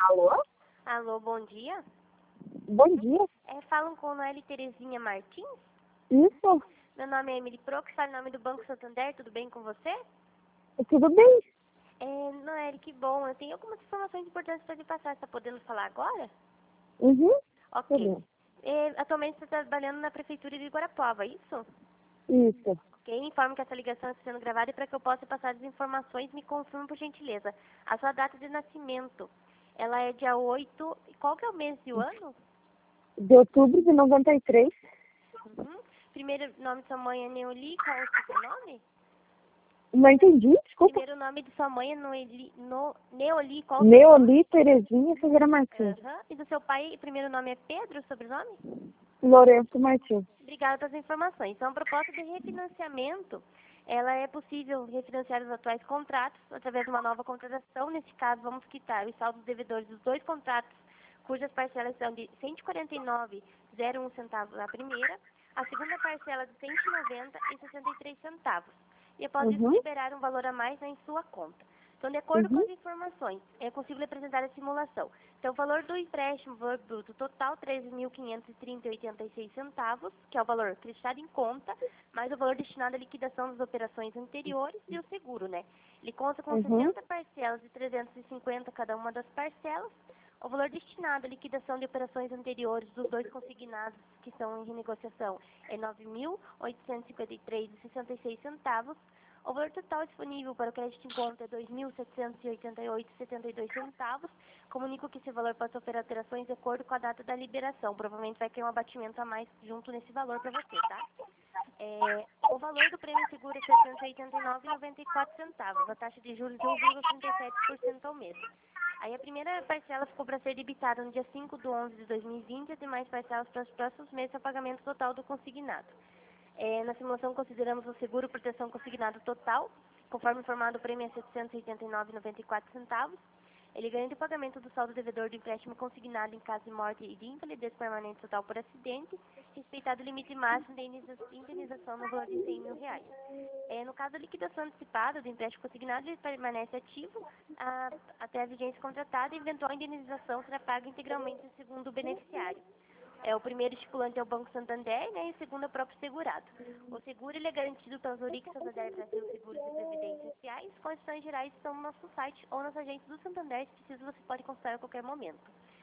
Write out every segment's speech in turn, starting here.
Alô? Alô, bom dia. Bom dia. Falam com Noelle Terezinha Martins. Isso? Meu nome é Emily Prox, falo em nome do Banco Santander, tudo bem com você? Tudo bem? Noelle, que bom. Eu tenho algumas informações importantes para lhe passar. Você está podendo falar agora? Uhum. Ok. Tudo bem. Atualmente você está trabalhando na Prefeitura de Guarapuava, isso? Isso. Ok, informo que essa ligação está sendo gravada e para que eu possa passar as informações, me confirme por gentileza. A sua data de nascimento, ela é dia 8. Qual que é o mês e o ano? De outubro de 93. Uhum. Primeiro nome de sua mãe é Neoli, qual é o sobrenome? Não entendi, desculpa. Primeiro nome de sua mãe é Neoli, qual o sobrenome? Neoli Terezinha Ferreira Martins. Aham. E do seu pai, primeiro nome é Pedro, o sobrenome? Lourenço Martins. Obrigada pelas informações. Então, a proposta de refinanciamento, ela é possível refinanciar os atuais contratos através de uma nova contratação. Nesse caso, vamos quitar os saldos devedores dos dois contratos, cujas parcelas são de R$ 149,01 centavos a primeira, a segunda parcela de R$ 190,63 centavos. E após isso, Uhum. liberar um valor a mais em sua conta. Então, de acordo com Uhum. as informações, é possível apresentar a simulação. Então, o valor do empréstimo, o valor bruto total, R$ 13.530,86 centavos, que é o valor acreditado em conta, mais o valor destinado à liquidação das operações anteriores e o seguro, né? Ele consta com Uhum. 60 parcelas de 350 cada uma das parcelas. O valor destinado à liquidação de operações anteriores dos dois consignados que estão em renegociação é R$ 9.853,66 centavos. O valor total disponível para o crédito em conta é R$ 2.788,72 centavos. Comunico que esse valor pode sofrer alterações de acordo com a data da liberação. Provavelmente vai ter um abatimento a mais junto nesse valor para você, tá? O valor do prêmio seguro é R$ 789,94 centavos. A taxa de juros de 1,37% ao mês. Aí a primeira parcela ficou para ser debitada no dia 5/11 de 2020 e as demais parcelas para os próximos meses para pagamento total do consignado. Na simulação consideramos o seguro proteção consignado total, conforme informado o prêmio é R$ 789,94 centavos. Ele garante o pagamento do saldo devedor do empréstimo consignado em caso de morte e de invalidez permanente total por acidente, respeitado o limite máximo de indenização no valor de R$ 100 mil. No caso da liquidação antecipada do empréstimo consignado, ele permanece ativo até a vigência contratada e eventual indenização será paga integralmente segundo o beneficiário. O primeiro estipulante é o Banco Santander, né, e o segundo é o próprio segurado. O seguro ele é garantido pelas Orix Santander Brasil Seguros e Previdência S.A. As condições gerais estão no nosso site ou nas agências do Santander. Se preciso, você pode consultar a qualquer momento.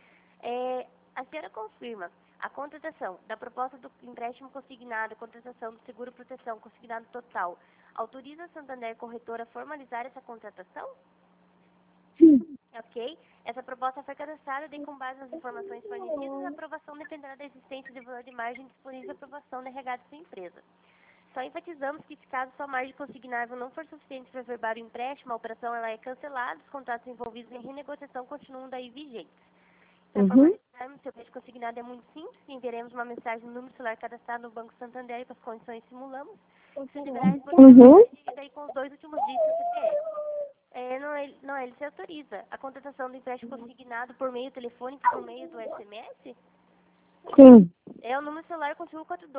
A senhora confirma a contratação da proposta do empréstimo consignado, a contratação do seguro proteção consignado total, autoriza a Santander Corretora a formalizar essa contratação? Sim. Ok? Essa proposta foi cadastrada e com base nas informações fornecidas, a aprovação dependerá da existência de valor de margem disponível para aprovação da regada da sua empresa. Só enfatizamos que, se caso sua margem consignável não for suficiente para verbar o empréstimo, a operação ela é cancelada, os contratos envolvidos em renegociação continuam daí vigentes. Para formalizarmos, seu crédito consignado é muito simples, enviaremos uma mensagem no número celular cadastrado no Banco Santander e com as condições que simulamos. Se liberar e daí com os dois últimos dígitos do CPF. Não, ele se autoriza a contratação do empréstimo consignado por meio telefônico, por meio do SMS? Sim. O número celular continua 42.